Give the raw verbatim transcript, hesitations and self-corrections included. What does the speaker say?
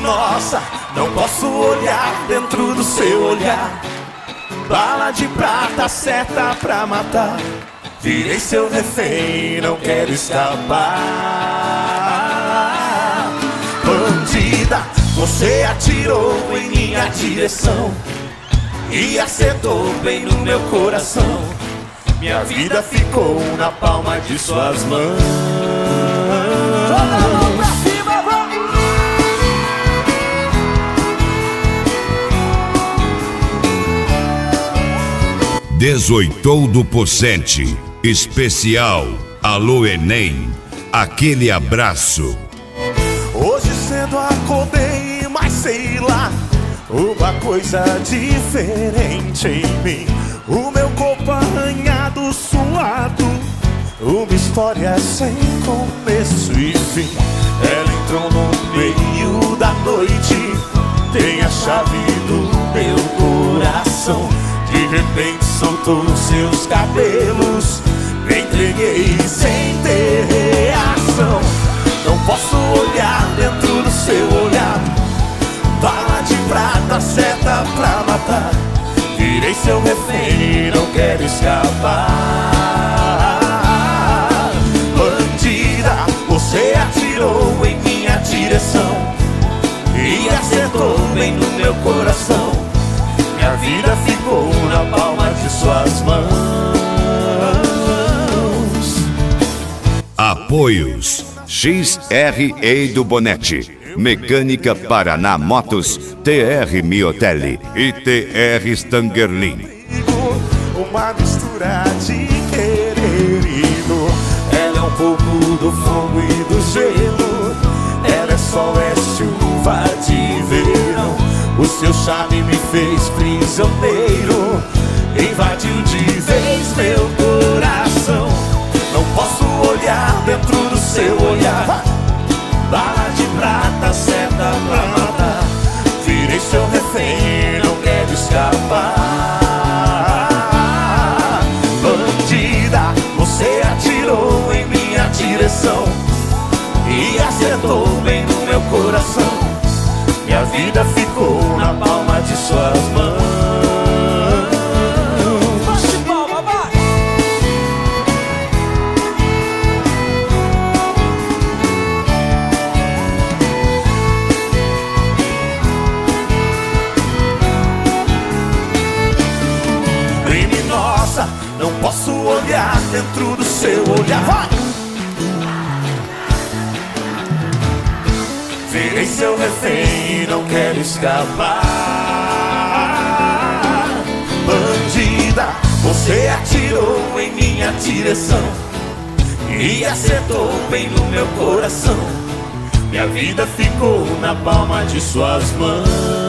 Criminosa, não posso olhar dentro do seu olhar. Bala de prata, certa pra matar. Virei seu refém, não quero escapar. Bandida, você atirou em minha direção e acertou bem no meu coração. Minha vida ficou na palma de suas mãos. Joga a mão pra cima, vamos! Dezoitou do Pocente. Especial Alô Enem. Aquele abraço. Hoje cedo acordei, mas sei lá, uma coisa diferente em mim. O meu corpo arranhado, suado, uma história sem começo e fim. Ela entrou no meio da noite, tem a chave do meu coração. De repente soltou seus cabelos, me entreguei sem ter reação. Não posso olhar dentro do seu olhar. Bala de prata, certa pra matar. Virei seu refém, não quero escapar. Bandida, você atirou em minha direção e acertou bem no meu coração. Minha vida ficou na palma de suas mãos. Apoios X R E do Bonete, Mecânica Paraná Motos, T R Miotelli e T R Stangerlin. Uma mistura de querer e dor. Ela é um pouco do fogo e do gelo. Ela é sol, é chuva de verão. O seu charme me fez prisioneiro, invadiu de vez meu coração. Não posso olhar dentro do seu olhar. Bala de prata, certa pra matar. Virei seu refém, não quero escapar. Bandida, você atirou em minha direção e acertou bem no meu coração. Minha vida ficou na palma de suas mãos. Bate palma, vai! Criminosa, não posso olhar dentro do seu olhar. Vai! Virei seu refém, não quero escapar. Bandida, você atirou em minha direção e acertou bem no meu coração. Minha vida ficou na palma de suas mãos.